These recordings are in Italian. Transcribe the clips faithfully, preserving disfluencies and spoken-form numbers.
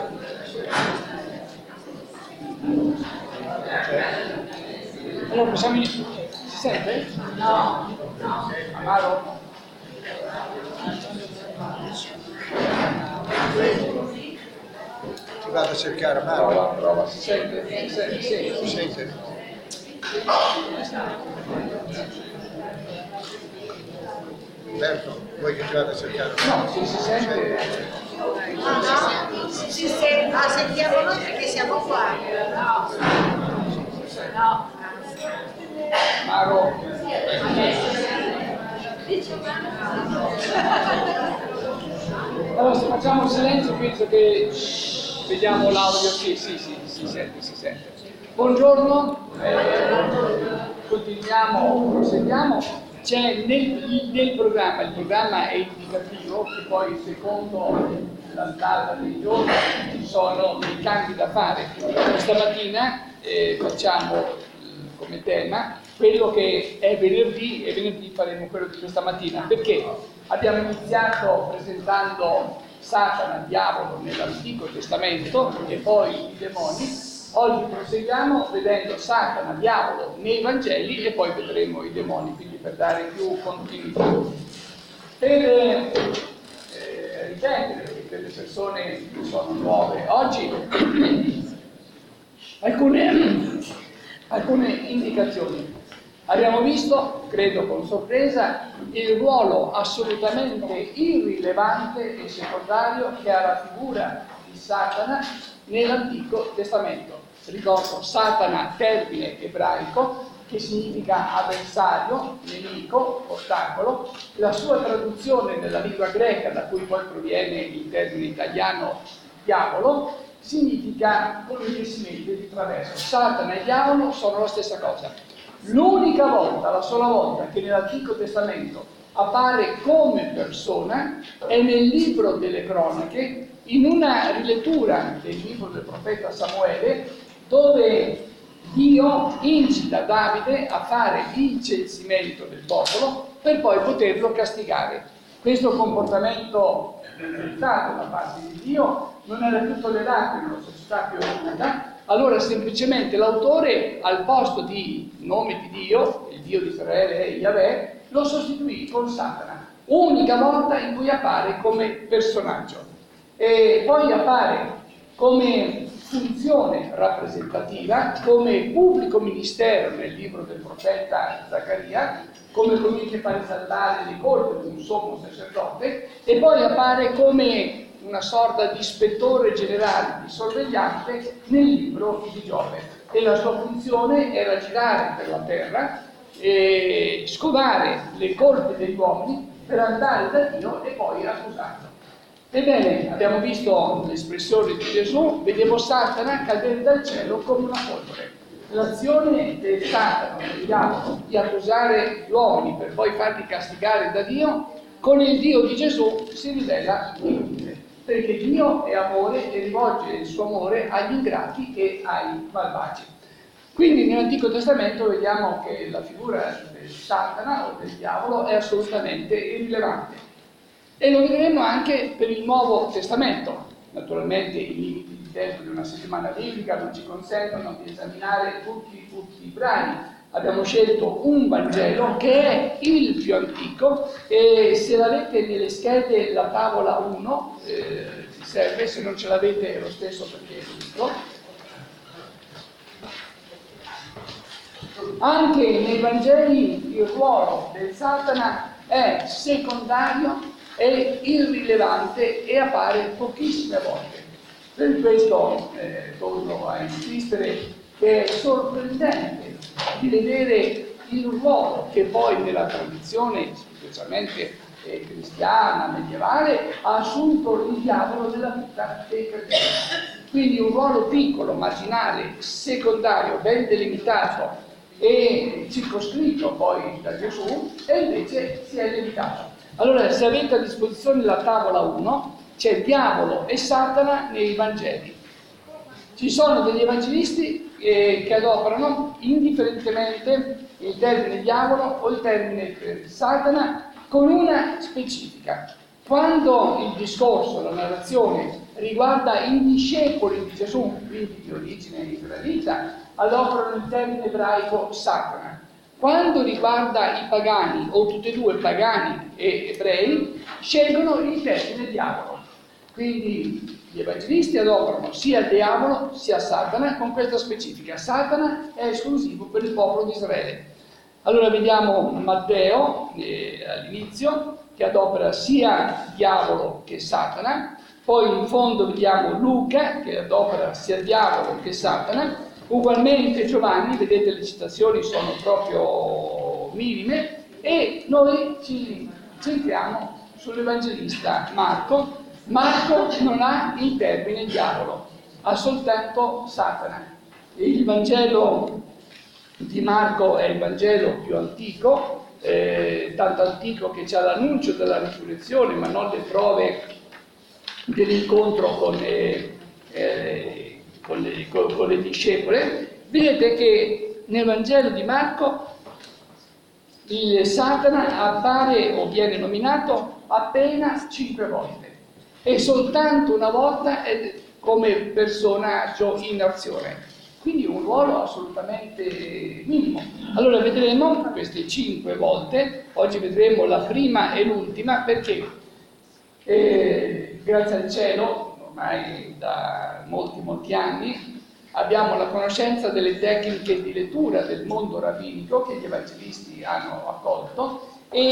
Allora possiamo iniziare. Si sente? No, no. Amaro? Ti vado a cercare Amaro. Prova, prova, si sente? Si sente? Sì, Si sente? Berto, vuoi che ti vada a cercare? No, se si sente. No, no, si, si sente, ah, sentiamo noi perché siamo qua. No, no. Amaro? Allora se facciamo silenzio penso che vediamo l'audio. Sì, sì, sì, si sente, si sente. Buongiorno, eh, continuiamo, proseguiamo. C'è nel, nel programma, il programma è indicativo, che poi secondo l'andata dei giorni ci sono dei cambi da fare. Questa mattina eh, facciamo eh, come tema quello che è venerdì, e venerdì faremo quello di questa mattina, perché abbiamo iniziato presentando Satana, diavolo nell'Antico Testamento e poi i demoni. Oggi proseguiamo vedendo Satana, diavolo nei Vangeli e poi vedremo i demoni, quindi per dare più continuità. Per eh, eh, ripetere per le persone che sono nuove oggi alcune, alcune indicazioni. Abbiamo visto, credo con sorpresa, il ruolo assolutamente irrilevante e secondario che ha la figura di Satana nell'Antico Testamento. Ricordo, Satana, termine ebraico, che significa avversario, nemico, ostacolo. La sua traduzione nella lingua greca, da cui poi proviene il termine italiano diavolo, significa colui che si mette di traverso. Satana e diavolo sono la stessa cosa. L'unica volta, la sola volta che nell'Antico Testamento appare come persona è nel libro delle cronache, in una rilettura del libro del profeta Samuele, dove Dio incita Davide a fare il censimento del popolo per poi poterlo castigare. Questo comportamento inventato da parte di Dio non era più tollerato in una società più evoluta. Allora semplicemente l'autore, al posto di nome di Dio, il Dio di Israele è Yahweh, lo sostituì con Satana, unica volta in cui appare come personaggio. E poi appare come funzione rappresentativa, come pubblico ministero nel libro del profeta Zaccaria, come colui che fa risaltare le colpe di un sommo sacerdote, e poi appare come una sorta di ispettore generale, di sorvegliante nel libro di Giove. E la sua funzione era girare per la terra e scovare le colpe degli uomini per andare da Dio e poi accusarlo. Ebbene, abbiamo visto l'espressione di Gesù: vedevo Satana cadere dal cielo come una polvere. L'azione del Satana, del diavolo, di accusare gli uomini per poi farli castigare da Dio, con il Dio di Gesù si rivela inutile, perché Dio è amore e rivolge il suo amore agli ingrati e ai malvagi. Quindi nell'Antico Testamento vediamo che la figura del Satana o del diavolo è assolutamente irrilevante. E lo vedremo anche per il Nuovo Testamento. Naturalmente i limiti di tempo di una settimana biblica non ci consentono di esaminare tutti, tutti i brani. Abbiamo scelto un Vangelo che è il più antico, e se l'avete nelle schede la tavola uno, eh, ci serve, se non ce l'avete è lo stesso perché è l'unico. Anche nei Vangeli il ruolo del Satana è secondario, è irrilevante e appare pochissime volte. Per questo eh, torno a insistere che è sorprendente di vedere il ruolo che poi nella tradizione, specialmente eh, cristiana, medievale, ha assunto il diavolo nella vita dei credenti. Quindi un ruolo piccolo, marginale, secondario, ben delimitato e circoscritto poi da Gesù, e invece si è limitato. Allora, se avete a disposizione la tavola uno, c'è diavolo e Satana nei Vangeli. Ci sono degli evangelisti eh, che adoperano indifferentemente il termine diavolo o il termine eh, Satana con una specifica. Quando il discorso, la narrazione riguarda i discepoli di Gesù, quindi di origine israelita, adoperano il termine ebraico Satana. Quando riguarda i pagani, o tutti e due pagani e ebrei, scelgono il termine diavolo. Quindi gli evangelisti adoperano sia il diavolo sia Satana con questa specifica: Satana è esclusivo per il popolo di Israele. Allora vediamo Matteo eh, all'inizio, che adopera sia diavolo che Satana, poi in fondo vediamo Luca, che adopera sia diavolo che Satana, ugualmente Giovanni, vedete le citazioni sono proprio minime, e noi ci centriamo sull'evangelista Marco. Marco non ha il termine diavolo, ha soltanto Satana. Il Vangelo di Marco è il Vangelo più antico, eh, tanto antico che c'ha l'annuncio della risurrezione, ma non le prove dell'incontro con le, eh, con le, con, con le discepole. Vedete che nel Vangelo di Marco il Satana appare o viene nominato appena cinque volte, e soltanto una volta è come personaggio in azione, quindi un ruolo assolutamente minimo. Allora vedremo queste cinque volte, oggi vedremo la prima e l'ultima, perché eh, grazie al cielo, ormai da molti molti anni, abbiamo la conoscenza delle tecniche di lettura del mondo rabbinico che gli evangelisti hanno accolto,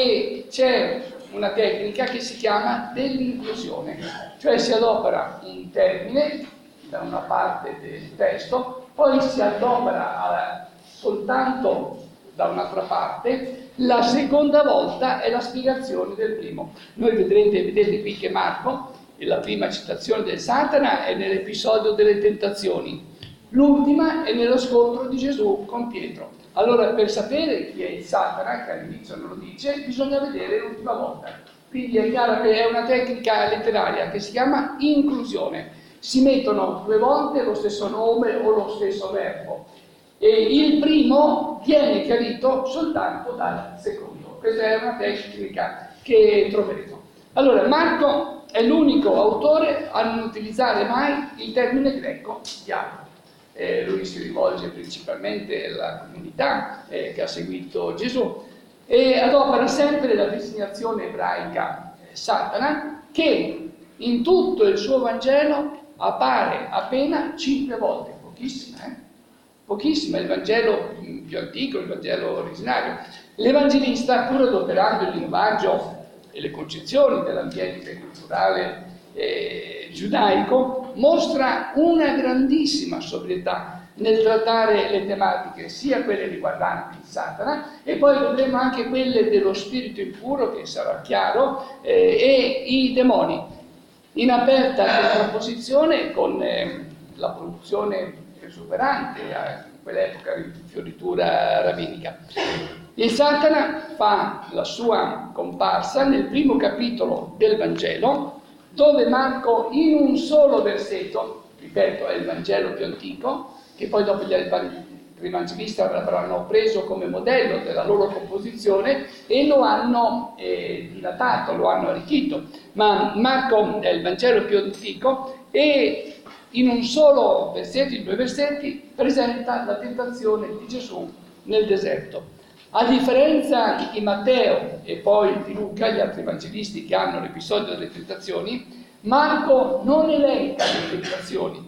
e c'è una tecnica che si chiama dell'inclusione, cioè si adopera un termine da una parte del testo, poi si adopera soltanto da un'altra parte, la seconda volta è la spiegazione del primo. Noi vedrete, vedete qui che Marco, la prima citazione del Satana è nell'episodio delle tentazioni, l'ultima è nello scontro di Gesù con Pietro. Allora, per sapere chi è il Satana, che all'inizio non lo dice, bisogna vedere l'ultima volta. Quindi è chiaro che è una tecnica letteraria che si chiama inclusione. Si mettono due volte lo stesso nome o lo stesso verbo, e il primo viene chiarito soltanto dal secondo. Questa è una tecnica che troveremo. Allora, Marco è l'unico autore a non utilizzare mai il termine greco diavolo. Eh, lui si rivolge principalmente alla comunità eh, che ha seguito Gesù, e adopera sempre la designazione ebraica eh, Satana, che in tutto il suo Vangelo appare appena cinque volte, pochissima, eh? pochissima, il Vangelo più antico, il Vangelo originario. L'Evangelista, pur adoperando il linguaggio e le concezioni dell'ambiente culturale eh, giudaico, mostra una grandissima sobrietà nel trattare le tematiche, sia quelle riguardanti il Satana, e poi vedremo anche quelle dello spirito impuro, che sarà chiaro, eh, e i demoni, in aperta contrapposizione con eh, la produzione esuberante a quell'epoca di fioritura rabbinica. Il Satana fa la sua comparsa nel primo capitolo del Vangelo, dove Marco in un solo versetto, ripeto è il Vangelo più antico, che poi dopo gli evangelisti avranno preso come modello della loro composizione e lo hanno eh, dilatato, lo hanno arricchito, ma Marco è il Vangelo più antico, e in un solo versetto, in due versetti, presenta la tentazione di Gesù nel deserto. A differenza di Matteo e poi di Luca, gli altri evangelisti che hanno l'episodio delle tentazioni, Marco non elenca le tentazioni,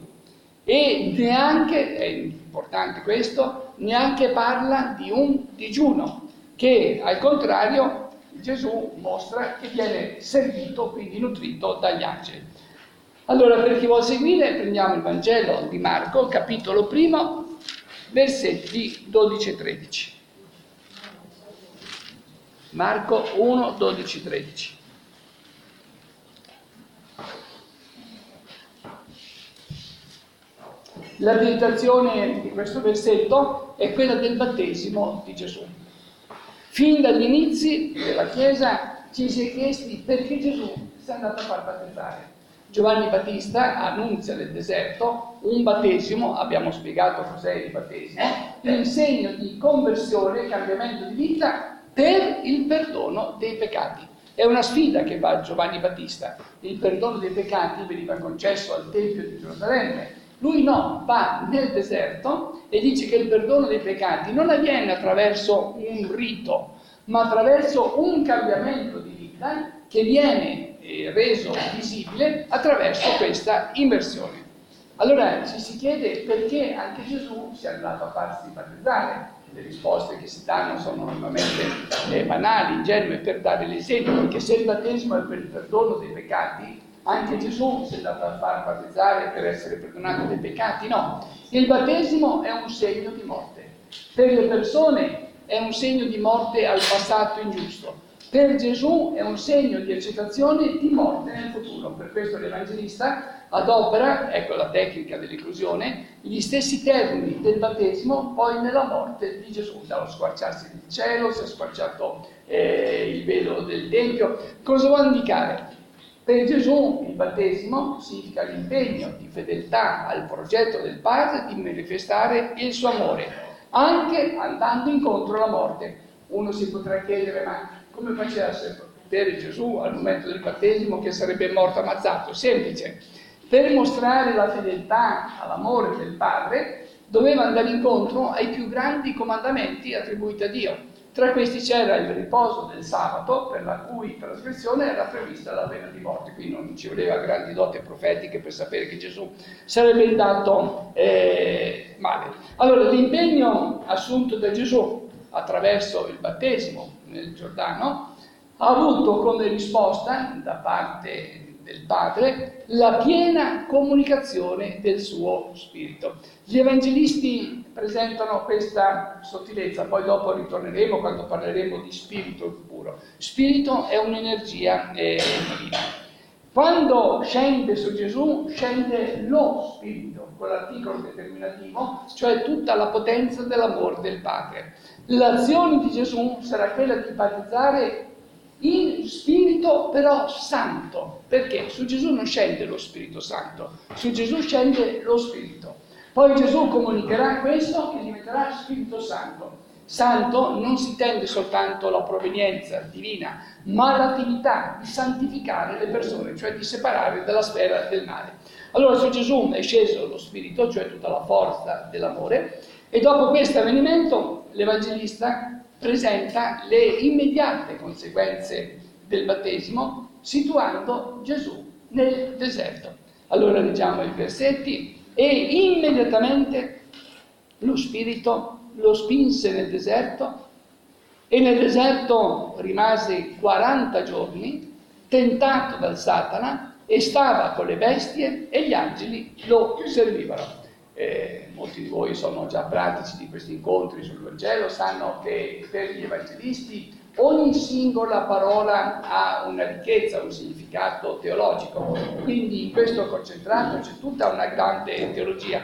e neanche, è importante questo, neanche parla di un digiuno, che al contrario Gesù mostra che viene servito, quindi nutrito dagli angeli. Allora, per chi vuol seguire, prendiamo il Vangelo di Marco, capitolo primo, versetti dodici e tredici. Marco uno, dodici, tredici. La meditazione di questo versetto è quella del battesimo di Gesù. Fin dagli inizi della Chiesa ci si è chiesti perché Gesù si è andato a far battezzare. Giovanni Battista annunzia nel deserto un battesimo, abbiamo spiegato cos'è il battesimo, un segno di conversione, cambiamento di vita per il perdono dei peccati. È una sfida che fa Giovanni Battista. Il perdono dei peccati veniva concesso al Tempio di Gerusalemme. Lui no, va nel deserto e dice che il perdono dei peccati non avviene attraverso un rito, ma attraverso un cambiamento di vita che viene eh, reso visibile attraverso questa immersione. Allora ci si chiede perché anche Gesù sia andato a farsi battezzare. Le risposte che si danno sono normalmente eh, banali, ingenue, per dare l'esempio, perché se il battesimo è per il perdono dei peccati, anche Gesù si è andato a far battezzare per essere perdonato dei peccati. No, il battesimo è un segno di morte. Per le persone è un segno di morte al passato ingiusto. Per Gesù è un segno di accettazione di morte nel futuro. Per questo l'Evangelista adopera, ecco la tecnica dell'inclusione, gli stessi termini del battesimo poi nella morte di Gesù. Dallo squarciarsi del cielo, si è squarciato eh, il velo del Tempio. Cosa vuol indicare? Per Gesù il battesimo significa l'impegno di fedeltà al progetto del Padre di manifestare il suo amore, anche andando incontro alla morte. Uno si potrà chiedere, ma come faceva a sapere Gesù al momento del battesimo che sarebbe morto ammazzato? Semplice. Per mostrare la fedeltà all'amore del Padre, doveva andare incontro ai più grandi comandamenti attribuiti a Dio. Tra questi c'era il riposo del sabato, per la cui trasgressione era prevista la pena di morte. Qui non ci voleva grandi doti profetiche per sapere che Gesù sarebbe andato eh, male. Allora, l'impegno assunto da Gesù attraverso il battesimo nel Giordano ha avuto come risposta da parte del Padre la piena comunicazione del suo Spirito. Gli Evangelisti presentano questa sottilezza, poi dopo ritorneremo quando parleremo di Spirito puro. Spirito è un'energia eh, divina. Quando scende su Gesù, scende lo Spirito, con l'articolo determinativo, cioè tutta la potenza dell'amore del Padre. L'azione di Gesù sarà quella di battezzare in Spirito però Santo. Perché? Su Gesù non scende lo Spirito Santo, su Gesù scende lo Spirito. Poi Gesù comunicherà questo che diventerà Spirito Santo. Santo non si intende soltanto la provenienza divina, ma l'attività di santificare le persone, cioè di separare dalla sfera del male. Allora su Gesù è sceso lo Spirito, cioè tutta la forza dell'amore, e dopo questo avvenimento l'Evangelista presenta le immediate conseguenze del battesimo, situando Gesù nel deserto. Allora leggiamo i versetti. E immediatamente lo Spirito lo spinse nel deserto, e nel deserto rimase quaranta giorni, tentato dal Satana, e stava con le bestie e gli angeli lo servivano. Eh, molti di voi sono già pratici di questi incontri sul Vangelo, sanno che per gli evangelisti ogni singola parola ha una ricchezza, un significato teologico, quindi in questo concentrato c'è tutta una grande teologia.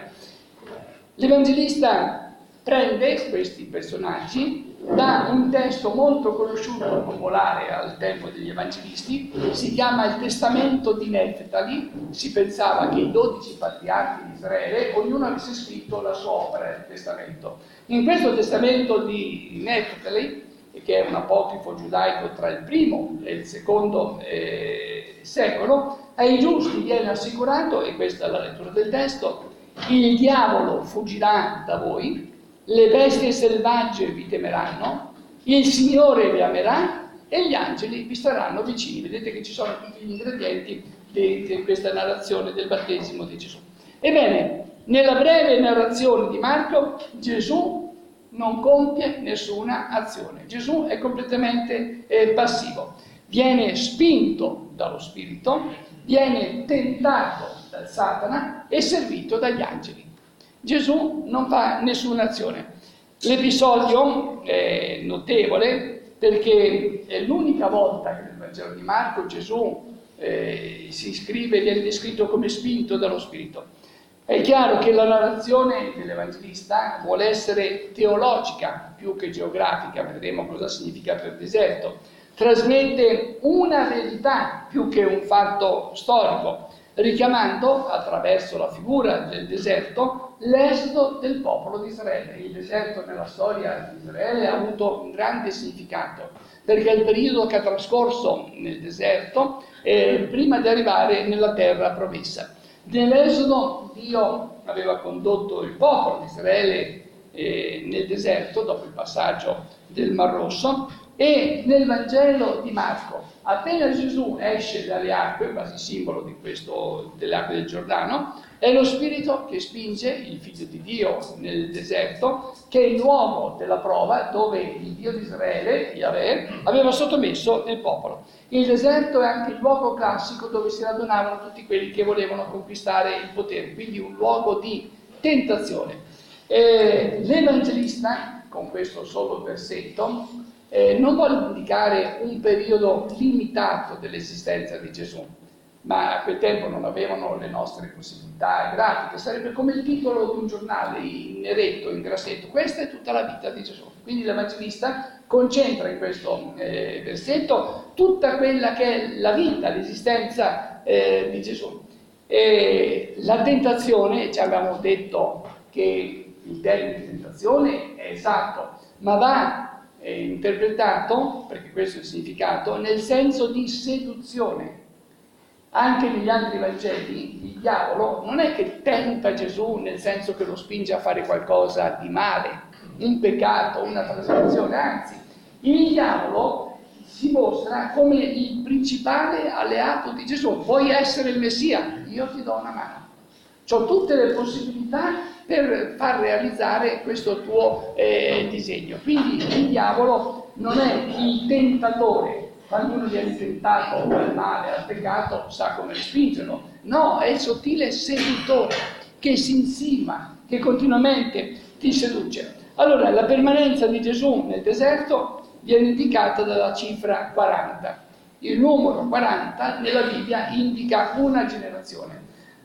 L'Evangelista prende questi personaggi da un testo molto conosciuto e popolare al tempo degli evangelisti, si chiama il Testamento di Neftali. Si pensava che i dodici patriarchi di Israele, ognuno avesse scritto la sua opera del testamento. In questo Testamento di Neftali, che è un apocrifo giudaico tra il primo e il secondo eh, secolo, ai giusti viene assicurato, e questa è la lettura del testo, il diavolo fuggirà da voi, le bestie selvagge vi temeranno, il Signore vi amerà e gli angeli vi staranno vicini. Vedete che ci sono tutti gli ingredienti di, di questa narrazione del battesimo di Gesù. Ebbene, nella breve narrazione di Marco, Gesù non compie nessuna azione. Gesù è completamente eh, passivo. Viene spinto dallo Spirito, viene tentato dal Satana e servito dagli angeli. Gesù non fa nessuna azione. L'episodio è notevole perché è l'unica volta che nel Vangelo di Marco Gesù eh, si scrive, viene descritto come spinto dallo Spirito. È chiaro che la narrazione dell'Evangelista vuole essere teologica più che geografica, vedremo cosa significa per deserto. Trasmette una verità più che un fatto storico, richiamando attraverso la figura del deserto l'esodo del popolo di Israele. Il deserto nella storia di Israele ha avuto un grande significato. perché è il periodo che ha trascorso nel deserto eh, prima di arrivare nella terra promessa. Nell'Esodo Dio aveva condotto il popolo di Israele eh, nel deserto dopo il passaggio del Mar Rosso, e nel Vangelo di Marco, appena Gesù esce dalle acque, quasi simbolo di questo, delle acque del Giordano, è lo Spirito che spinge il Figlio di Dio nel deserto, che è il luogo della prova dove il Dio di Israele, Yahweh, aveva sottomesso il popolo. Il deserto è anche il luogo classico dove si radunavano tutti quelli che volevano conquistare il potere, quindi un luogo di tentazione. Eh, l'Evangelista, con questo solo versetto, eh, non vuole indicare un periodo limitato dell'esistenza di Gesù, ma a quel tempo non avevano le nostre possibilità grafiche, sarebbe come il titolo di un giornale in neretto, in grassetto: questa è tutta la vita di Gesù. Quindi l'Evangelista concentra in questo eh, versetto tutta quella che è la vita, l'esistenza eh, di Gesù. E la tentazione, ci abbiamo detto che il termine tentazione è esatto, ma va eh, interpretato, perché questo è il significato, nel senso di seduzione. Anche negli altri Vangeli il diavolo non è che tenta Gesù nel senso che lo spinge a fare qualcosa di male, un peccato, una trasgressione, anzi, il diavolo si mostra come il principale alleato di Gesù. Vuoi essere il Messia? Io ti do una mano. Ho tutte le possibilità per far realizzare questo tuo eh, disegno. Quindi il diavolo non è il tentatore. Quando uno viene tentato al male, al peccato, sa come respingerlo. No, è il sottile seduttore che si insima, che continuamente ti seduce. Allora, la permanenza di Gesù nel deserto viene indicata dalla cifra quaranta. Il numero quaranta nella Bibbia indica una generazione.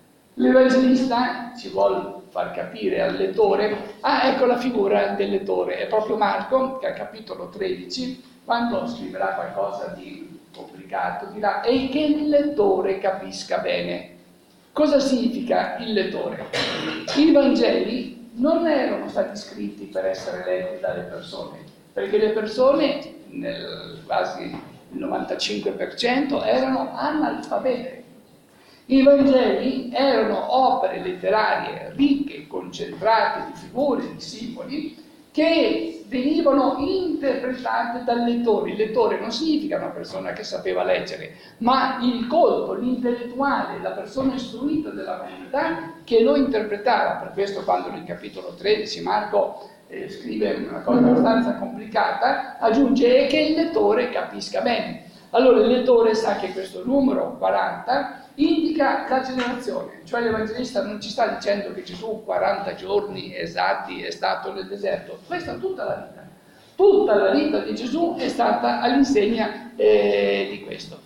L'Evangelista ci vuole far capire al lettore, ah, ecco la figura del lettore, è proprio Marco, che al capitolo tredici, quando scriverà qualcosa di complicato, dirà: e che il lettore capisca bene. Cosa significa il lettore? I Vangeli non erano stati scritti per essere letti dalle persone, perché le persone, nel quasi il novantacinque per cento, erano analfabete. I Vangeli erano opere letterarie ricche, concentrate di figure, di simboli, che venivano interpretate dal lettore. Il lettore non significa una persona che sapeva leggere, ma il colto, l'intellettuale, la persona istruita della comunità che lo interpretava. Per questo quando nel capitolo tredici Marco eh, scrive una cosa abbastanza complicata, aggiunge che il lettore capisca bene. Allora il lettore sa che questo numero quaranta indica la generazione, cioè l'Evangelista non ci sta dicendo che Gesù quaranta giorni esatti è stato nel deserto. Questa è tutta la vita. Tutta la vita di Gesù è stata all'insegna eh, di questo.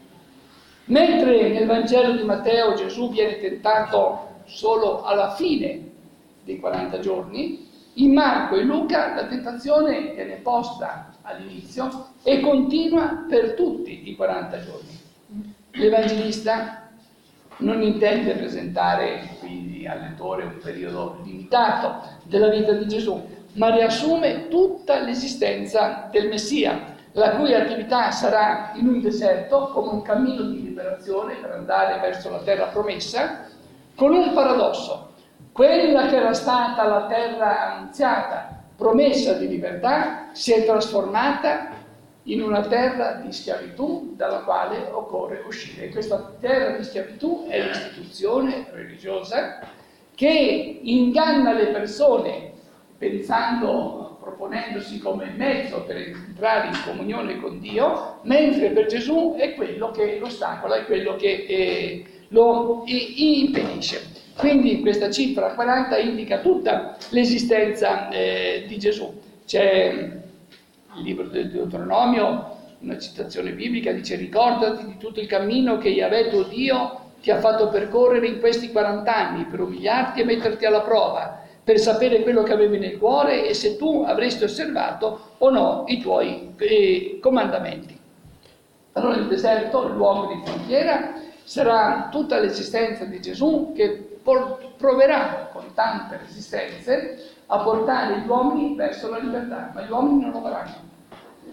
Mentre nel Vangelo di Matteo Gesù viene tentato solo alla fine dei quaranta giorni, in Marco e Luca la tentazione viene posta all'inizio e continua per tutti i quaranta giorni. L'Evangelista non intende presentare quindi al lettore un periodo limitato della vita di Gesù, ma riassume tutta l'esistenza del Messia, la cui attività sarà in un deserto come un cammino di liberazione per andare verso la terra promessa, con un paradosso: quella che era stata la terra annunziata, promessa di libertà, si è trasformata in una terra di schiavitù dalla quale occorre uscire. E questa terra di schiavitù è l'istituzione religiosa che inganna le persone pensando, proponendosi come mezzo per entrare in comunione con Dio, mentre per Gesù è quello che lo ostacola, è quello che eh, lo i, impedisce. Quindi questa cifra quaranta indica tutta l'esistenza eh, di Gesù. C'è il libro del Deuteronomio, una citazione biblica, dice: ricordati di tutto il cammino che Yahweh tuo Dio ti ha fatto percorrere in questi quaranta anni per umiliarti e metterti alla prova, per sapere quello che avevi nel cuore e se tu avresti osservato o no i tuoi eh, comandamenti. Allora il deserto, il luogo di frontiera, sarà tutta l'esistenza di Gesù che proverà con tante resistenze a portare gli uomini verso la libertà, ma gli uomini non lo faranno.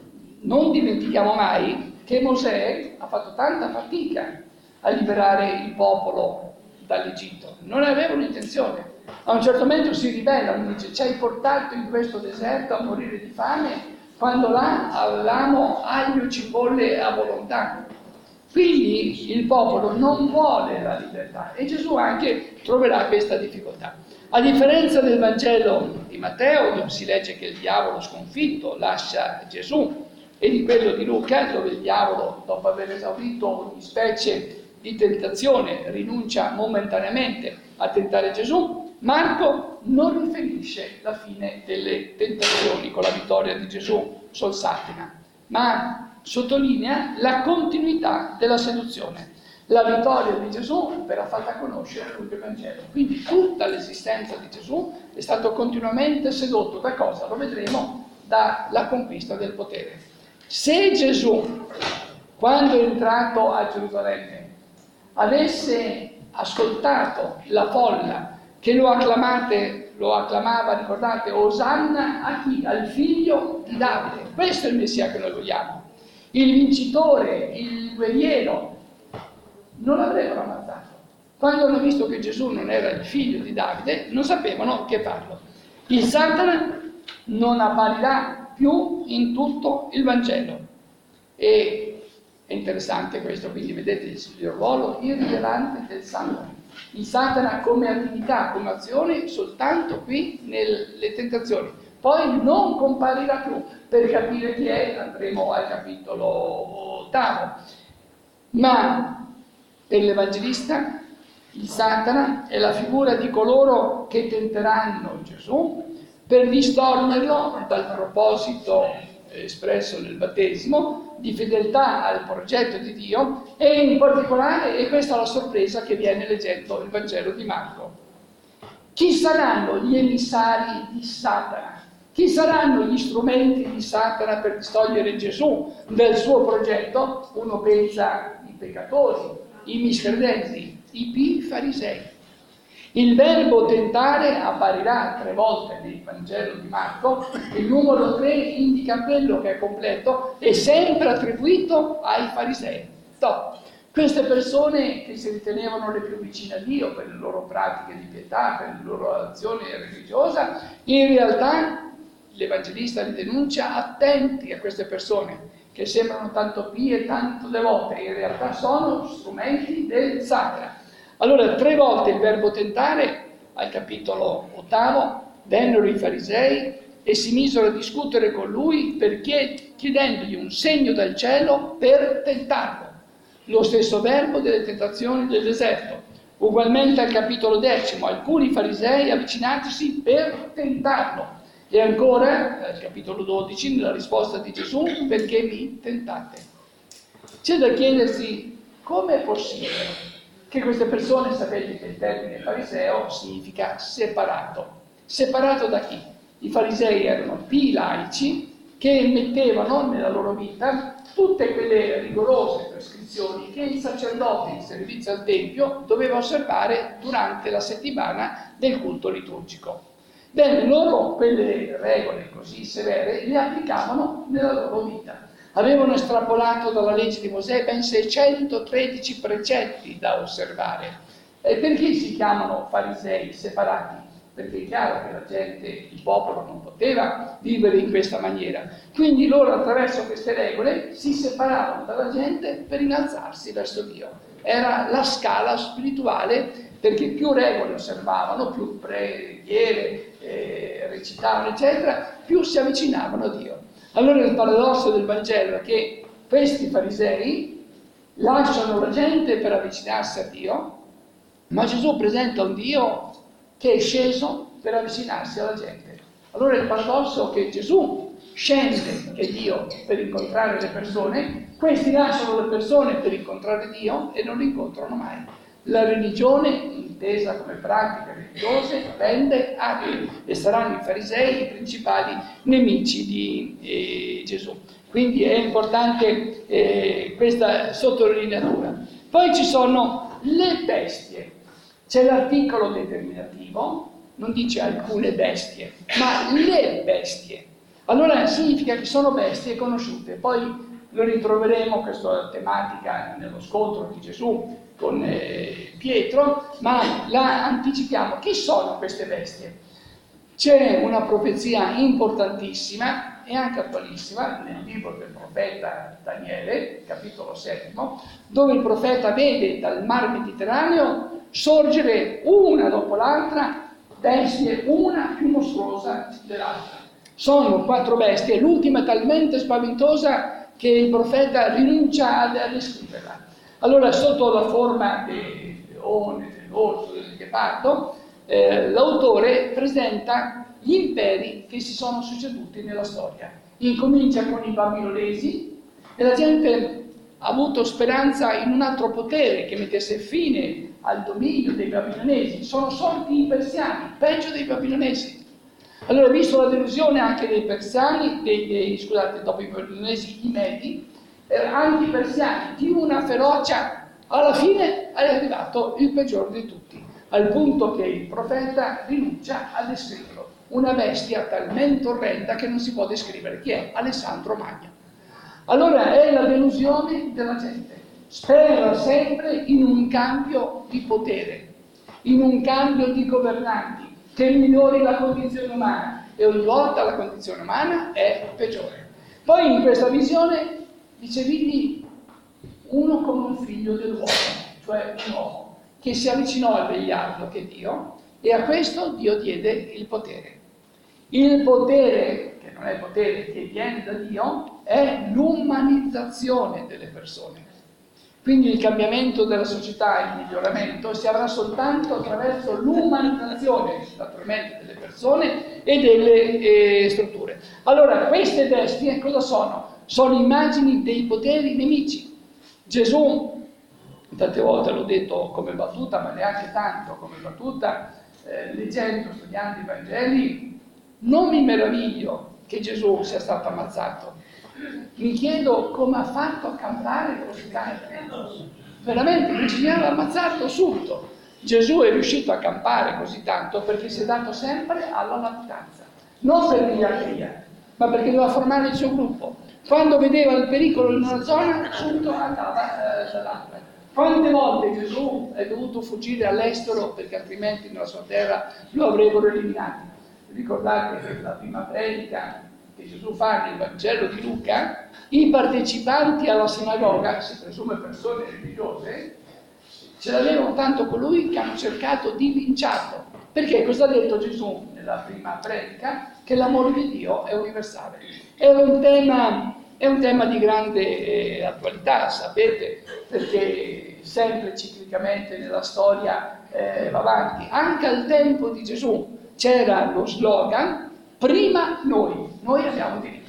non dimentichiamo mai che Mosè ha fatto tanta fatica a liberare il popolo dall'Egitto, non ne avevano intenzione. A un certo momento si ribella, mi dice: ci hai portato in questo deserto a morire di fame quando là avevamo aglio, cipolle a volontà. Quindi il popolo non vuole la libertà e Gesù anche troverà questa difficoltà. A differenza del Vangelo di Matteo, dove si legge che il diavolo sconfitto lascia Gesù, e di quello di Luca, dove il diavolo, dopo aver esaurito ogni specie di tentazione, rinuncia momentaneamente a tentare Gesù, Marco non riferisce la fine delle tentazioni con la vittoria di Gesù sul Satana, ma sottolinea la continuità della seduzione. La vittoria di Gesù verrà fatta conoscere appunto il Vangelo. Quindi tutta l'esistenza di Gesù è stato continuamente sedotto da cosa? Lo vedremo, dalla conquista del potere. Se Gesù, quando è entrato a Gerusalemme, avesse ascoltato la folla che lo acclamate, lo acclamava, ricordate, Osanna a chi? Al figlio di Davide. Questo è il Messia che noi vogliamo. Il vincitore, il guerriero, non l'avrebbero ammazzato. Quando hanno visto che Gesù non era il figlio di Davide, non sapevano che farlo. Il Satana non apparirà più in tutto il Vangelo. E è interessante questo, quindi vedete il ruolo irrilevante del Satana. Il Satana come attività, come azione, soltanto qui nelle tentazioni. Poi non comparirà più. Per capire chi è andremo al capitolo ottavo. Ma per l'Evangelista il Satana è la figura di coloro che tenteranno Gesù per distoglierlo dal proposito espresso nel battesimo di fedeltà al progetto di Dio, e in particolare, e questa è la sorpresa che viene leggendo il Vangelo di Marco, chi saranno gli emissari di Satana? Chi saranno gli strumenti di Satana per distogliere Gesù dal suo progetto? Uno pensa i peccatori, i miscredenti, i pi farisei. Il verbo tentare apparirà tre volte nel Vangelo di Marco, il numero tre indica quello che è completo e sempre attribuito ai farisei. No. Queste persone che si ritenevano le più vicine a Dio per le loro pratiche di pietà, per la loro azione religiosa, in realtà l'Evangelista li denuncia: attenti a queste persone che sembrano tanto pie e tanto devote, in realtà sono strumenti del Satana. Allora, tre volte il verbo tentare, al capitolo ottavo, vennero i farisei e si misero a discutere con lui perché chiedendogli un segno dal cielo per tentarlo. Lo stesso verbo delle tentazioni del deserto. Ugualmente al capitolo decimo, alcuni farisei avvicinatisi per tentarlo. E ancora, al capitolo dodici, nella risposta di Gesù: perché mi tentate? C'è da chiedersi come è possibile che queste persone, sapete che il termine fariseo significa separato. Separato da chi? I farisei erano pii laici che mettevano nella loro vita tutte quelle rigorose prescrizioni che il sacerdote in servizio al Tempio doveva osservare durante la settimana del culto liturgico. Bene, loro quelle regole così severe le applicavano nella loro vita. Avevano estrapolato dalla legge di Mosè ben seicentotredici precetti da osservare. E perché si chiamano farisei separati? Perché è chiaro che la gente, il popolo non poteva vivere in questa maniera. Quindi loro attraverso queste regole si separavano dalla gente per innalzarsi verso Dio. Era la scala spirituale, perché più regole osservavano, più preghiere eh, recitavano, eccetera, più si avvicinavano a Dio. Allora il paradosso del Vangelo è che questi farisei lasciano la gente per avvicinarsi a Dio, ma Gesù presenta un Dio che è sceso per avvicinarsi alla gente. Allora il paradosso è che Gesù scende, che è Dio, per incontrare le persone, questi lasciano le persone per incontrare Dio e non lo incontrano mai. La religione, intesa come pratiche religiose, rende atei, e saranno i farisei i principali nemici di eh, Gesù. Quindi è importante eh, questa sottolineatura. Poi ci sono le bestie. C'è l'articolo determinativo, non dice alcune bestie, ma le bestie. Allora significa che sono bestie conosciute. Poi lo ritroveremo questa tematica nello scontro di Gesù con eh, Pietro, ma la anticipiamo. Chi sono queste bestie? C'è una profezia importantissima e anche attualissima nel libro del profeta Daniele, capitolo settimo, dove il profeta vede dal mar Mediterraneo sorgere una dopo l'altra bestie, una più mostruosa dell'altra. Sono quattro bestie, l'ultima è talmente spaventosa che il profeta rinuncia a descriverla. Allora, sotto la forma del leone, dell'orso, del ghepardo, eh, l'autore presenta gli imperi che si sono succeduti nella storia. Incomincia con i babilonesi e la gente ha avuto speranza in un altro potere che mettesse fine al dominio dei babilonesi. Sono sorti i persiani, peggio dei babilonesi. Allora, visto la delusione anche dei persiani, dei, dei, scusate, dopo i babilonesi, i medi, eh, anche i persiani, di una ferocia, alla fine è arrivato il peggiore di tutti, al punto che il profeta rinuncia a descriverlo. Una bestia talmente orrenda che non si può descrivere. Chi è? Alessandro Magno. Allora è la delusione della gente. Spera sempre in un cambio di potere, in un cambio di governanti che migliori la condizione umana, e ogni volta la condizione umana è peggiore. Poi in questa visione dice: vidi uno come un figlio dell'uomo, cioè un uomo che si avvicinò al vegliardo che è Dio, e a questo Dio diede il potere. Il potere, che non è potere che viene da Dio, è l'umanizzazione delle persone. Quindi il cambiamento della società e il miglioramento si avrà soltanto attraverso l'umanizzazione, naturalmente, delle persone e delle eh, strutture. Allora, queste bestie cosa sono? Sono immagini dei poteri nemici. Gesù, tante volte l'ho detto come battuta, ma neanche tanto come battuta, eh, leggendo, studiando i Vangeli, non mi meraviglio che Gesù sia stato ammazzato. Mi chiedo come ha fatto a campare così tanto. Veramente bisognava ammazzarlo subito. Gesù è riuscito a campare così tanto perché si è dato sempre alla latitanza, non per vigliaccheria, ma perché doveva formare il suo gruppo. Quando vedeva il pericolo in una zona, subito andava eh, dall'altra. Quante volte Gesù è dovuto fuggire all'estero perché altrimenti nella sua terra lo avrebbero eliminato? Ricordate che la prima predica che Gesù fa nel Vangelo di Luca, i partecipanti alla sinagoga, si presume persone religiose, ce l'avevano tanto con lui che hanno cercato di linciarlo. Perché cosa ha detto Gesù nella prima predica? Che l'amore di Dio è universale. È un tema, è un tema di grande eh, attualità, sapete, perché sempre ciclicamente nella storia eh, va avanti. Anche al tempo di Gesù c'era lo slogan: prima noi, noi abbiamo diritto.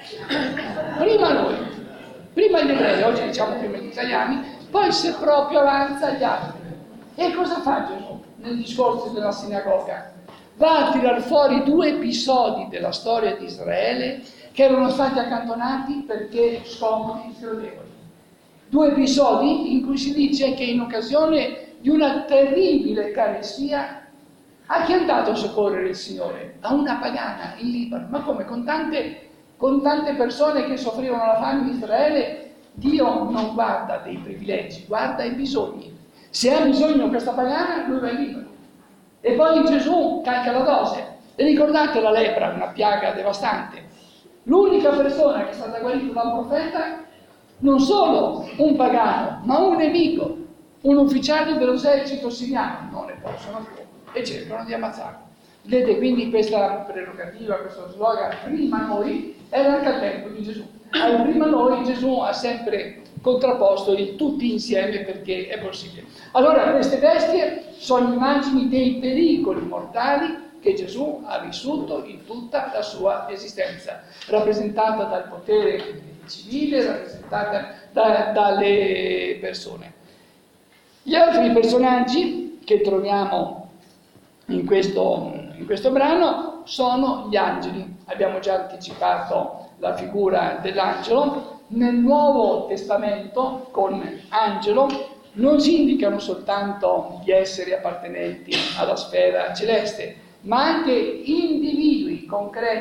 Prima noi, prima gli ebrei, oggi diciamo prima gli italiani, poi se proprio avanza gli altri. E cosa fa Gesù nel discorso della sinagoga? Va a tirar fuori due episodi della storia di Israele che erano stati accantonati perché scomodi, sgradevoli. Due episodi in cui si dice che in occasione di una terribile carestia a chi è andato a soccorrere il Signore? A una pagana in Libano. Ma come? Con tante, con tante persone che soffrivano la fame in Israele, Dio non guarda dei privilegi, guarda i bisogni. Se ha bisogno questa pagana, lui va in Libano. E poi Gesù calca la dose. E ricordate la lepra, una piaga devastante. L'unica persona che è stata guarita da un profeta, non solo un pagano, ma un nemico, un ufficiale dell'esercito siriano, non ne possono più. E cercano di ammazzarlo. Vedete, quindi questa prerogativa, questo slogan, prima noi, era anche al tempo di Gesù. Al prima noi Gesù ha sempre contrapposto il tutti insieme perché è possibile. Allora, queste bestie sono immagini dei pericoli mortali che Gesù ha vissuto in tutta la sua esistenza, rappresentata dal potere civile, rappresentata da, dalle persone. Gli altri personaggi che troviamo In questo, in questo brano sono gli angeli. Abbiamo già anticipato la figura dell'angelo. Nel Nuovo Testamento con angelo non si indicano soltanto gli esseri appartenenti alla sfera celeste, ma anche individui concreti in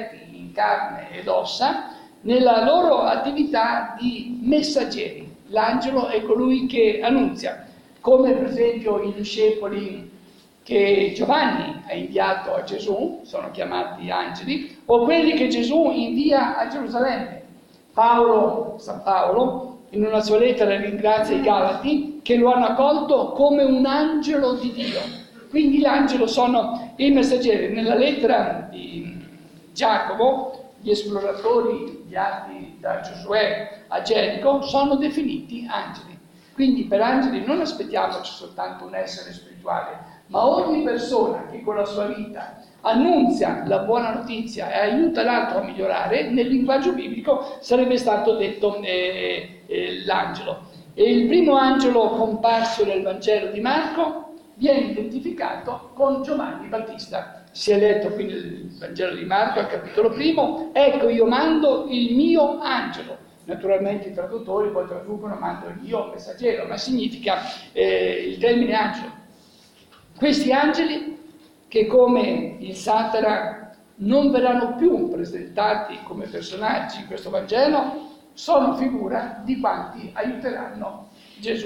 in carne ed ossa, nella loro attività di messaggeri. L'angelo è colui che annunzia, come per esempio i discepoli che Giovanni ha inviato a Gesù, sono chiamati angeli, o quelli che Gesù invia a Gerusalemme. Paolo, San Paolo, in una sua lettera ringrazia i Galati che lo hanno accolto come un angelo di Dio. Quindi l'angelo sono i messaggeri. Nella lettera di Giacomo, gli esploratori guidati da Giosuè a Gerico sono definiti angeli. Quindi per angeli non aspettiamoci soltanto un essere spirituale, ma ogni persona che con la sua vita annunzia la buona notizia e aiuta l'altro a migliorare, nel linguaggio biblico sarebbe stato detto eh, eh, l'angelo. E il primo angelo comparso nel Vangelo di Marco viene identificato con Giovanni Battista. Si è letto qui nel Vangelo di Marco, al capitolo primo, ecco io mando il mio angelo. Naturalmente i traduttori poi traducono mando il mio messaggero, ma significa eh, il termine angelo. Questi angeli, che come il Satara non verranno più presentati come personaggi in questo Vangelo, sono figura di quanti aiuteranno Gesù.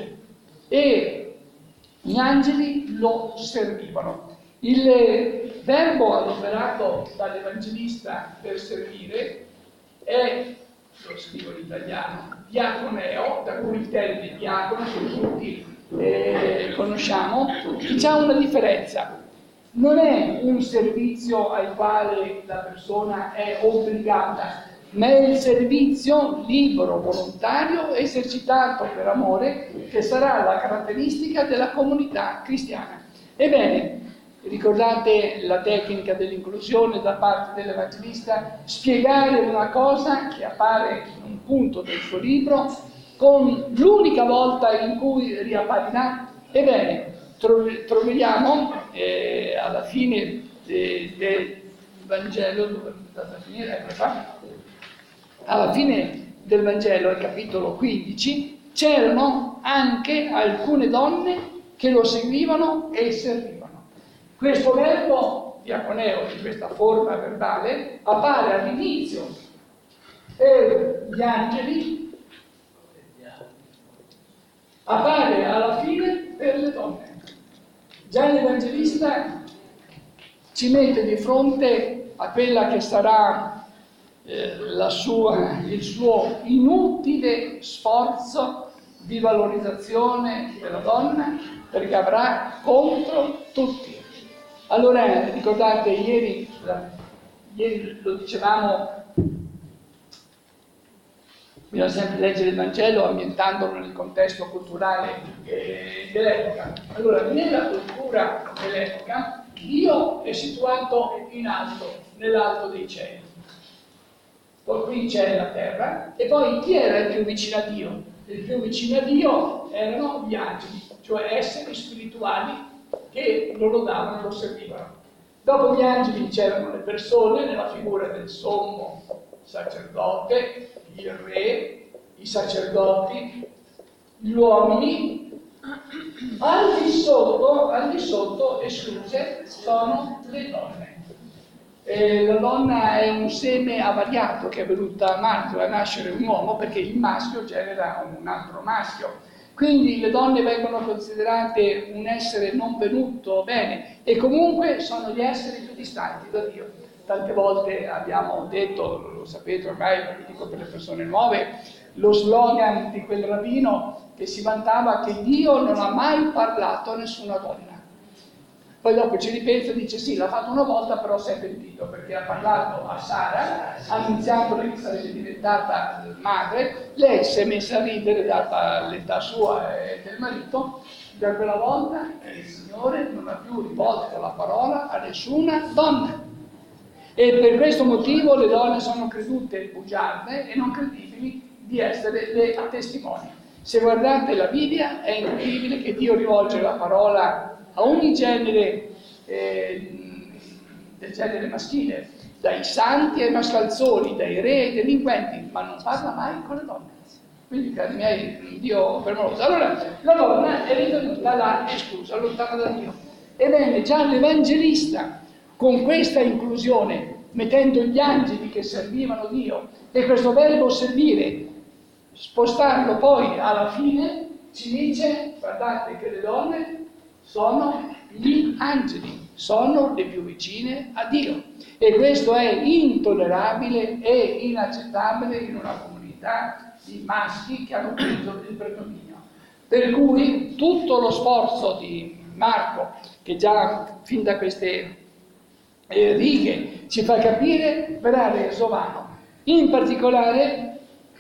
E gli angeli lo servivano. Il verbo adoperato dall'Evangelista per servire è, lo scrivo in italiano, diaconeo, da cui il termine diacono che tutti eh, conosciamo, che c'ha una differenza. Non è un servizio al quale la persona è obbligata, ma è il servizio libero, volontario, esercitato per amore, che sarà la caratteristica della comunità cristiana. Ebbene, ricordate la tecnica dell'inclusione da parte dell'Evangelista? Spiegare una cosa che appare in un punto del suo libro, con l'unica volta in cui riapparirà. Ebbene, troviamo eh, alla fine eh, del Vangelo, dove andate a finire, ecco qua. Alla fine del Vangelo, al capitolo quindici, c'erano anche alcune donne che lo seguivano e servivano. Questo verbo diaconeo, di questa forma verbale, appare all'inizio per gli angeli, appare alla fine per le donne. Già l'Evangelista ci mette di fronte a quella che sarà eh, la sua, il suo inutile sforzo di valorizzazione della donna, perché avrà contro tutti. Allora, ricordate, ieri, ieri lo dicevamo, bisogna sempre leggere il Vangelo ambientandolo nel contesto culturale eh, dell'epoca. Allora, nella cultura dell'epoca, Dio è situato in alto, nell'alto dei cieli. Poi qui c'è la terra, e poi chi era il più vicino a Dio? Il più vicino a Dio erano gli angeli, cioè esseri spirituali che lo lodavano e lo servivano. Dopo gli angeli c'erano le persone nella figura del sommo sacerdote, il re, i sacerdoti, gli uomini. Al di sotto, al di sotto escluse sono le donne. E la donna è un seme avariato che è venuta a marzo a nascere un uomo, perché il maschio genera un altro maschio. Quindi le donne vengono considerate un essere non venuto bene e comunque sono gli esseri più distanti da Dio. Tante volte abbiamo detto, lo sapete ormai, lo dico per le persone nuove, lo slogan di quel rabbino che si vantava che Dio non ha mai parlato a nessuna donna. Poi dopo ci ripensa e dice sì, l'ha fatto una volta, però si è pentito, perché ha parlato a Sara, annunciandole che sarebbe diventata madre. Lei si è messa a ridere, data l'età sua e del marito. Da quella volta il Signore non ha più rivolto la parola a nessuna donna. E per questo motivo le donne sono credute bugiarde e non credibili di essere le testimoni. Se guardate la Bibbia è incredibile che Dio rivolge la parola a ogni genere eh, del genere maschile, dai santi ai mascalzoni, dai re ai delinquenti, ma non parla mai con le donne. Quindi, cari miei, Dio fermoloso. Allora, la donna è ritenuta là esclusa, lontana da Dio. Ebbene, già l'Evangelista, con questa inclusione mettendo gli angeli che servivano Dio, e questo verbo servire, spostarlo poi alla fine, ci dice, guardate che le donne sono gli angeli, sono le più vicine a Dio, e questo è intollerabile e inaccettabile in una comunità di maschi che hanno preso il predominio. Per cui tutto lo sforzo di Marco, che già fin da queste eh, righe ci fa capire, verrà reso vano. In particolare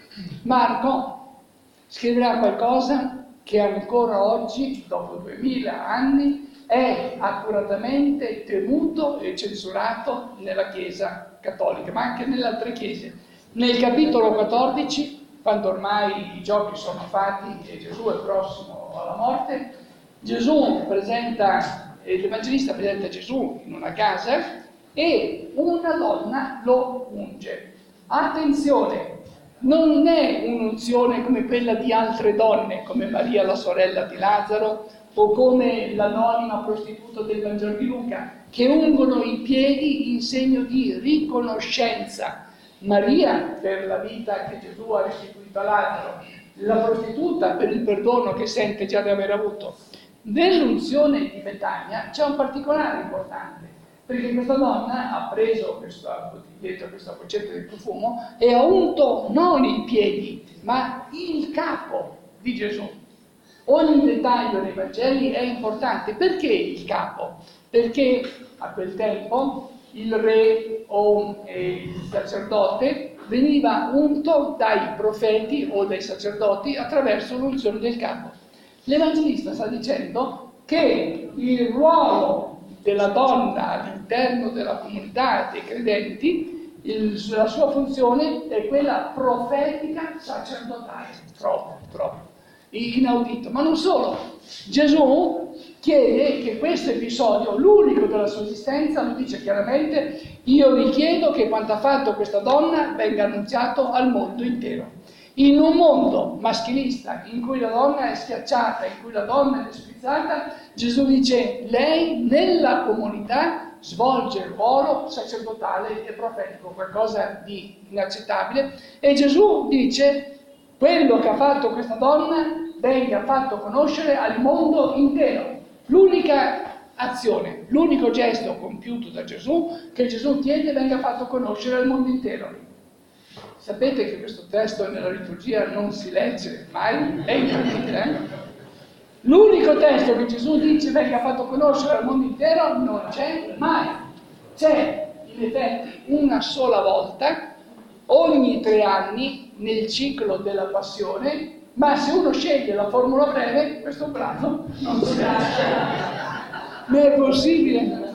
Marco scriverà qualcosa che ancora oggi, dopo duemila anni, è accuratamente temuto e censurato nella Chiesa cattolica, ma anche nelle altre chiese. Nel capitolo quattordici, quando ormai i giochi sono fatti e Gesù è prossimo alla morte, Gesù presenta, l'Evangelista presenta Gesù in una casa e una donna lo unge. Attenzione, non è un'unzione come quella di altre donne, come Maria la sorella di Lazzaro o come l'anonima prostituta del Vangelo di Luca, che ungono i piedi in segno di riconoscenza. Maria per la vita che Gesù ha restituito a Lazzaro, la prostituta per il perdono che sente già di aver avuto. Nell'unzione di Betania c'è un particolare importante, perché questa donna ha preso questa, dietro questa boccetta di profumo e ha unto non i piedi, ma il capo di Gesù. Ogni dettaglio nei Vangeli è importante. Perché il capo? Perché a quel tempo il re o il sacerdote veniva unto dai profeti o dai sacerdoti attraverso l'unzione del capo. L'Evangelista sta dicendo che il ruolo della donna all'interno della comunità dei credenti, il, la sua funzione è quella profetica sacerdotale. Troppo, troppo. Inaudito. Ma non solo. Gesù chiede che questo episodio, l'unico della sua esistenza, lo dice chiaramente: io vi chiedo che quanto ha fatto questa donna venga annunziato al mondo intero. In un mondo maschilista in cui la donna è schiacciata, in cui la donna è despizzata, Gesù dice: lei nella comunità svolge il ruolo sacerdotale e profetico, qualcosa di inaccettabile. E Gesù dice: quello che ha fatto questa donna venga fatto conoscere al mondo intero. L'unica azione, l'unico gesto compiuto da Gesù, che Gesù chiede venga fatto conoscere al mondo intero. Sapete che questo testo nella liturgia non si legge mai? È incredibile, eh? L'unico testo che Gesù dice venga fatto conoscere al mondo intero non c'è mai. C'è in effetti una sola volta, ogni tre anni, nel ciclo della passione, ma se uno sceglie la formula breve, questo brano non si lascia. Ma è possibile?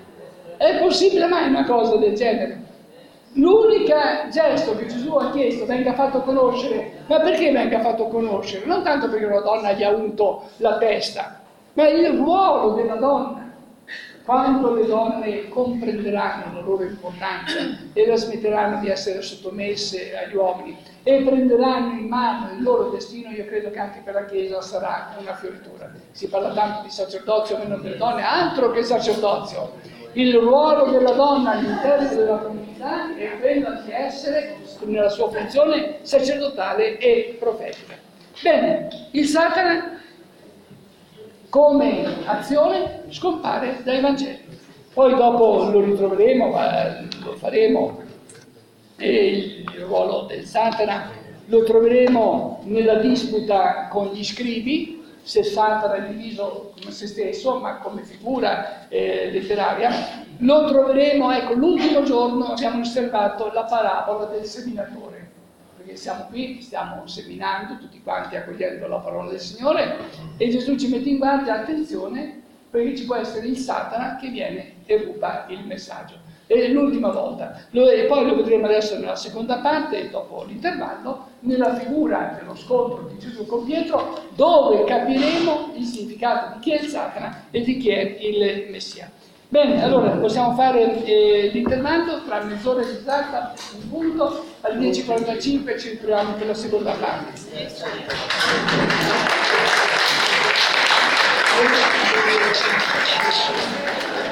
È possibile mai una cosa del genere? L'unico gesto che Gesù ha chiesto venga fatto conoscere, ma perché venga fatto conoscere? Non tanto perché una donna gli ha unto la testa, ma il ruolo della donna. Quando le donne comprenderanno la loro importanza e la smetteranno di essere sottomesse agli uomini e prenderanno in mano il loro destino, io credo che anche per la Chiesa sarà una fioritura. Si parla tanto di sacerdozio meno delle donne, altro che sacerdozio. Il ruolo della donna all'interno della comunità è quello di essere, nella sua funzione sacerdotale e profetica. Bene, il Satana come azione scompare dai Vangeli. Poi dopo lo ritroveremo, eh, lo faremo, e il, il ruolo del Satana lo troveremo nella disputa con gli scribi, se Satana è diviso come se stesso, ma come figura eh, letteraria. Lo troveremo, ecco, l'ultimo giorno abbiamo osservato la parabola del seminatore, perché siamo qui, stiamo seminando tutti quanti, accogliendo la parola del Signore, e Gesù ci mette in guardia: attenzione, perché ci può essere il Satana che viene e ruba il messaggio. È l'ultima volta, lo, e poi lo vedremo adesso nella seconda parte, dopo l'intervallo, nella figura dello scontro di Gesù con Pietro, dove capiremo il significato di chi è il Satana e di chi è il Messia. Bene, allora possiamo fare eh, l'intervallo tra mezz'ora esatta, un punto, alle dieci e quarantacinque ci ritroviamo per la seconda parte.